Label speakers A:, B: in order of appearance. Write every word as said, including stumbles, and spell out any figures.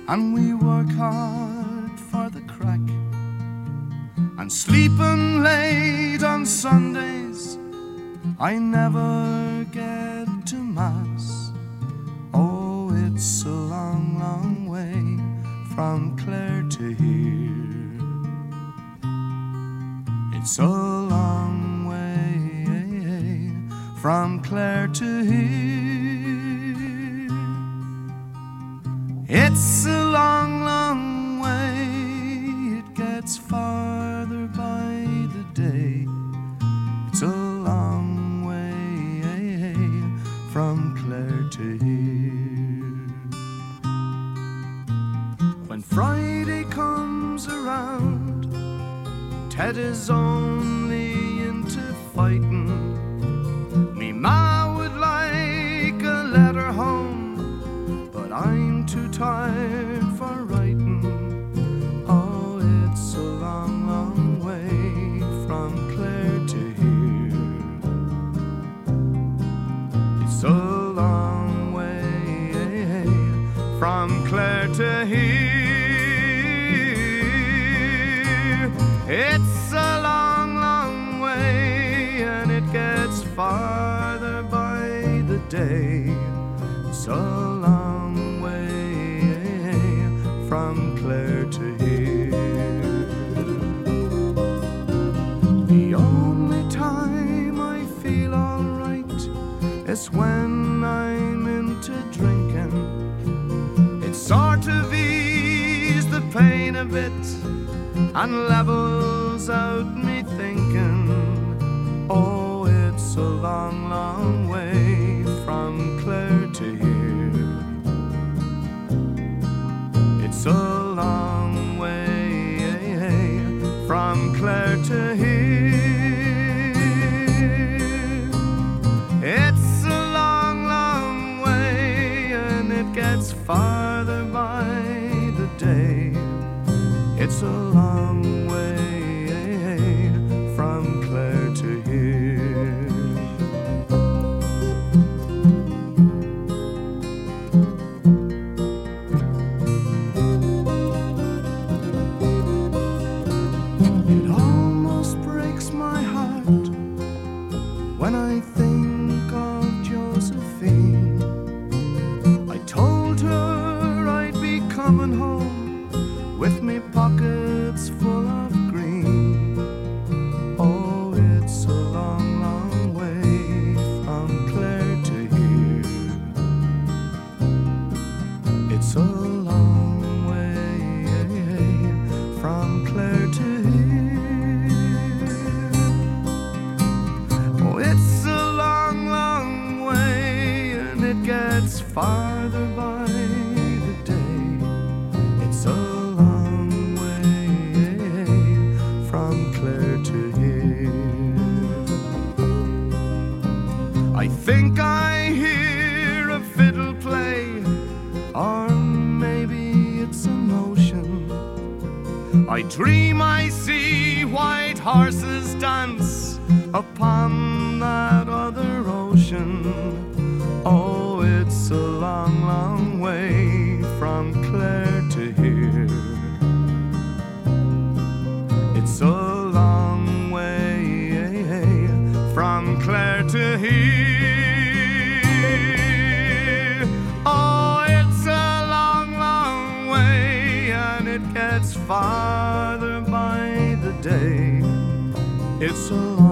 A: and we work hard for the crack, and sleeping late on Sundays, I never get to Mass. Oh, it's a long, long way from Clare to here. It's a long way from Clare to here. It's a long, long way, it gets farther by the day. It's a long way from Clare to here. When Friday comes around, Ted is only into fighting. Me ma would like a letter home, but I'm too tired for writing. Oh, it's a long, long way from Clare to here. It's a long way from Clare to here. It's a long, long way, and it gets farther by the day. It's a long way from Clare to here. The only time I feel alright is when I'm into drinking. It sort of eases the pain a bit and levels out me thinking. Oh, it's a long, long way from Clare to here. It's a long way from Clare to here. It's a long, long way, and it gets farther by the day. It's a long way from Clare to here. It almost breaks my heart when I think of Josephine. I told her I'd be coming home with me pockets full of green. Oh, it's a long, long way from Clare to here. It's a long way from Clare to here. Oh, it's a long, long way, and it gets farther by the day. It's a long way from Clare to here. I think I hear a fiddle play, or maybe it's emotion. I dream I see white horses dance upon that other ocean. Oh, it's a long, long way from Clare to here. It's a long way from Clare to here. Oh, it's a long, long way, and it gets farther by the day. It's a long